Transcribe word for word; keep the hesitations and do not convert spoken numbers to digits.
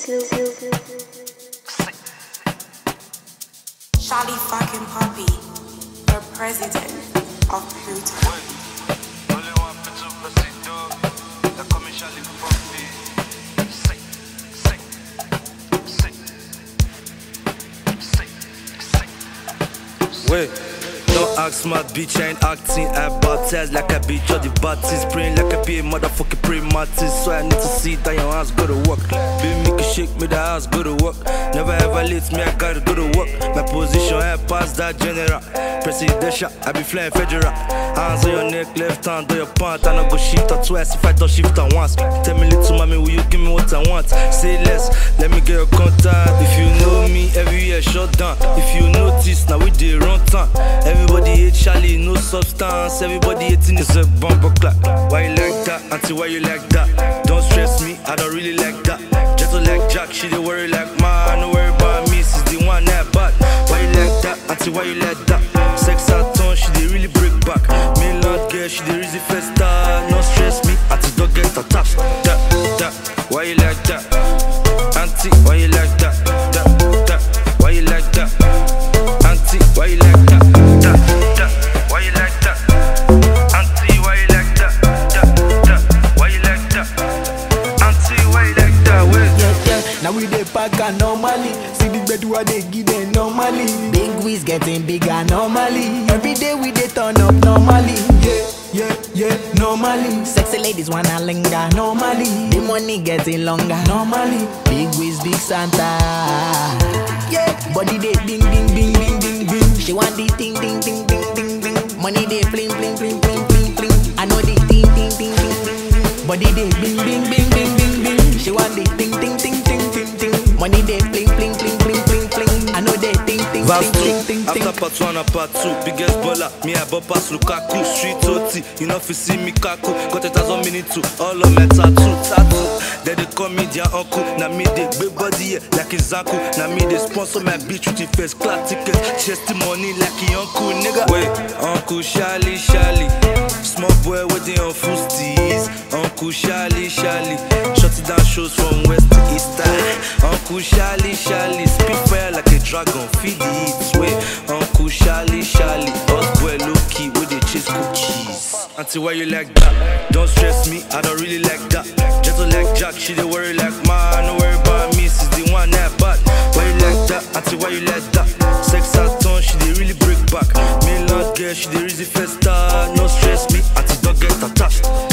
Charlie fucking Poppy, the president of Pluto. Wait, don't act smart, bitch, I ain't acting. I baptized like I be Jody Baptist, praying like I be a motherfucking pre Martist. So I need to see that your ass go to work. Baby, make a shake me, the ass go to work. Never ever let me, I gotta go to work. My position, I pass that general. Presidential, I be flying federal. Hands on your neck, left hand on your pant. I not go shift her twice if I don't shift her once. Tell me little mommy, will you give me what I want? Say less, let me get your contact. If you know me, every year shut down. If you notice, now we did run time. Everybody hate Charlie, no substance. Everybody hating is a bumper clap. Why you like that? Auntie, why you like that? Don't stress me, I don't really like that. Just like Jack, she dey worry like man. No worry about me, she's the one that bad. Why you like that? Auntie, why you like that? Sex at tone, she dey really break back. Mainland girl, she dey really festa. No stress me, auntie, don't get attached. That, that, why you like that? Auntie, why you like that? That, that, why you like that? Auntie, why you like that? That, that, why you like that? Auntie, why you like that? That, that, why you like that? Auntie, why you like that? Wait. Yeah, yeah. Now we dey pack and normally. See the bed where they give them normally. Big wiz getting bigger normally. Every day we dey turn up normally. Yeah, yeah, yeah, normally. Sexy ladies wanna linger normally. The money getting longer normally. Big wiz, big Santa. Yeah, body dey ding ding ding ding ding ding. She want the ding ding ding ding ding ding. Money dey bling bling bling bling bling bling. I know the ding ding ding ding ding. Body dey bing bing bing bing bing bing. She want the ding ding ding ding ding ding. Money dey bling bling bling bling bling bling. I know they ding ding ding ding ding. After part one and part two, biggest baller, me I bop pass Lukaku. Street O T, you know if you see me kaku. Got it as one minute two, all of my tattoo, tattoo. Then they call me their uncle. Now me they big body yeah, like Izaku. Now me they sponsor my bitch with the first class ticket. Chesty money like a uncle, nigga. Wait, Uncle Charlie, Charlie. Small boy waiting on full steez. Uncle Charlie, Charlie. Shut it down shows from west to east side. Uncle Charlie, Charlie. Spit fire like a dragon, feed the heat. Wait, Uncle Charlie, Charlie. Us boy low key with the cheese cookies. Auntie, why you like that? Don't stress me, I don't really like that. Just like Jack, she dey worry like man. No worry about me, she's the one that bad. Why you like that? Auntie, why you like that? Sex at tone, she dey really break back. Mainland girl, she dey really festa. No stress me, auntie, don't get attached.